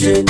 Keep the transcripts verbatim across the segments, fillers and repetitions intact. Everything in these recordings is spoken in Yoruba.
Oje,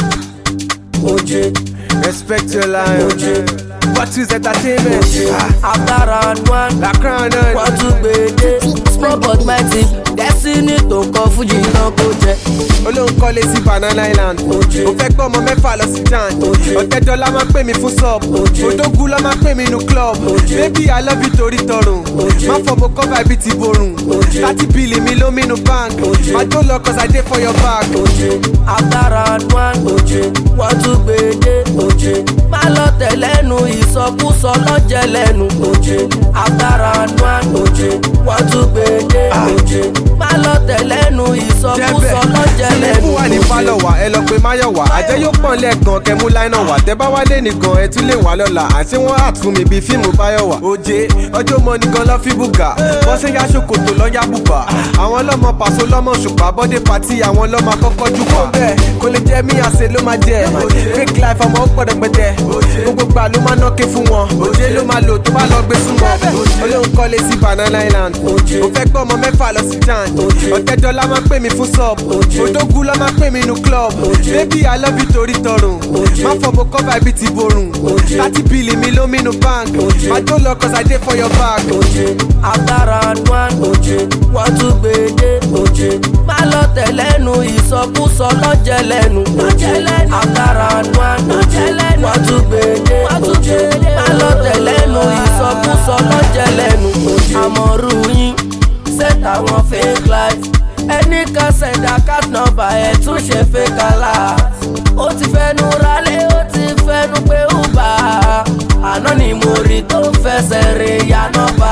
Oje, respect your lion. Oje, What is entertainment? after round one, La crown on. wọ́n tún gbèdé. Small but mighty, destiny tó kọ fújì náà kó jẹ. Olóhùn kọ́lé sí Banana Island. Oje. Ó fẹ́ gbọ́ ọmọ mẹ́fà lọ sí jan. Oje. Ọ̀tẹ́dọ́lá máa pè mí fún sub. Oje. Odógún lọ́ máa pè mí nu club. Oje. Baby I love you torí tọrùn. Oje. Má fọmọ cover ibi ti borùn. Oje. Thirty bílì mi ló mínú bank. Oje. Má tó lọ cause I dey for your back. Oje, after round one, Oje, wọ́n tún gbèdé. Oje, má lọ tẹ̀lẹ́nu ìsọkúsọ lọ́jẹ̀ lẹ́nu. Oje, after round one, Oje, wọ́n tún gbèdé. Oje, má lọ tẹ̀lẹ́nu ìsọkúsọ lọ́jẹ̀ lẹ́nu. Fún wa ní pálọ̀ wá ẹ lọ pé Máyọ̀wá. Àjẹ́ yóò pọ̀n lẹ́ẹ̀kan kẹmú láìnà wá. Tẹ bá wálé nìkan ẹ tún lè wá lọ́la. Àti wọ́n á tún mi bíi fíìmù Báyọ̀wá. Oje, ọjọ́ mọ nìkan lọ́ fi bùgà. Bọ́sẹ̀ yá ṣòkòtò lọ́yà bùbà. Àwọn lọ́mọ pàṣọ lọ́mọ ṣùpá. Bọ́dé pàtí àwọn lọ́mọ akọ́kọ́ jù pa. Bẹ́ẹ̀ kò lè jẹ́ mí àṣẹ ló máa jẹ. Fake life ọmọ ó pọ̀ rẹpẹtẹ. Gbogbo gbà ló máa nọ́ọ̀kẹ́ fún wọn. Oje ló máa lò tó bá lọ gbé súnmọ́. Olóhùn kọ́lé sí Banana Island. Oje. Ó fẹ́ gbọ́ ọmọ mẹ́fà lọ sí jan. Oje. Ọ̀tẹ́dọ́lá máa pè mí fún sub. Oje. Odógún lọ́ máa pè mí nu club. Oje. Baby I love you torí tọrùn. Oje. Má fọmọ cover ibi ti borùn. Oje. Thirty bílì mi ló mínú bank. Oje. Má tó lọ cause I dey for your back. Oje, after round one, Oje, wọ́n tún gbèdé. Oje, má lọ tẹ̀lẹ́nu ìsọkúsọ lọ́jẹ̀ lẹ́nu. After round one, Oje, wọ́n tún gbèdé. Oje, má lọ tẹ̀lẹ́nu ìsọkúsọ lọ́jẹ̀ lẹ́nu. Àmọ̀rú yín set àwọn fake life. Ẹnì kan sẹ̀dá cat number ẹ̀ tún ṣe fake alert. Ó ti fẹnu rálé, ó ti fẹnu pé Uber. Àná ni mo rí tó ń fẹsẹ̀ rìn yànnà bá.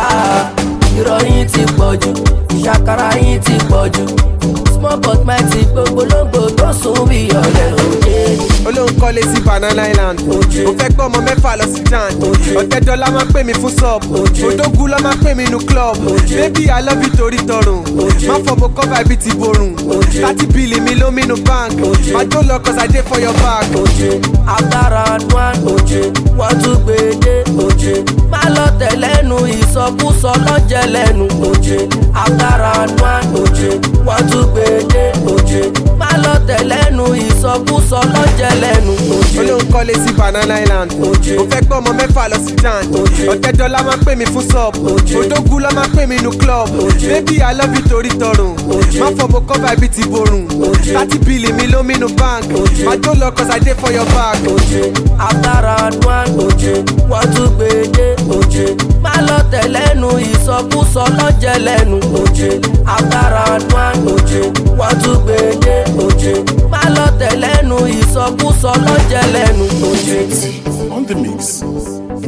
Ìròyìn ti pọ̀ jù, ìṣàkàrà yín ti pọ̀ jù. Small but mighty gbogbológbò tó sùn bí ọ̀lẹ Oje. Olóhùn kọ́lé sí Banana Island. Oje. Ó fẹ́ gbọ́ ọmọ mẹ́fà lọ sí jan. Oje. Ọ̀tẹ́dọ́lá máa pè mí fún sub. Oje. Odógún lọ́ máa pè mí nu club. Oje. Baby I love you torí tọrùn. Oje. Má fọmọ cover ibi ti borùn. Oje. Thirty bílì mi ló mínú bank. Oje. Má tó lọ cause I dey for your back. Oje, after round one, Oje, wọ́n tún gbèdé. Oje, má lọ tẹ̀lẹ́nu ìsọkúsọ lọ́jẹ̀ lẹ́nu. Oje, after round one, Oje, wọ́n tún gbèdé. Oje, má lọ tẹ̀lẹ́nu ìsọkúsọ lọ́jẹ̀ lẹ́nu. Oje, Olóhùn kọ́lé sí Banana Island. Oje. Ó fẹ́ gbọ́ ọmọ mẹ́fà lọ sí jan. Oje. Ọ̀tẹ́dọ́lá máa pè mí fún sub. Oje. Odógún lọ́ máa pè mí nu club. Oje. Baby I love you torí tọrùn. Oje. Má fọmọ cover ibi ti borùn. Oje. Thirty bílì mi ló mínú bank. Oje. Má tó lọ cause I dey for your back. Oje, after round one, Oje, wọ́n tún gbèdé. Oje, má lọ tẹ̀lẹ́nu ìsọkúsọ lọ́jẹ̀ lẹ́nu. Oje, after round one, Oje, wọ́n tún gbèdé. Oje, má lọ tẹ̀lẹ́nu ìsọkúsọ lọ́jẹ̀ lẹ́nu. Oje. On the mix.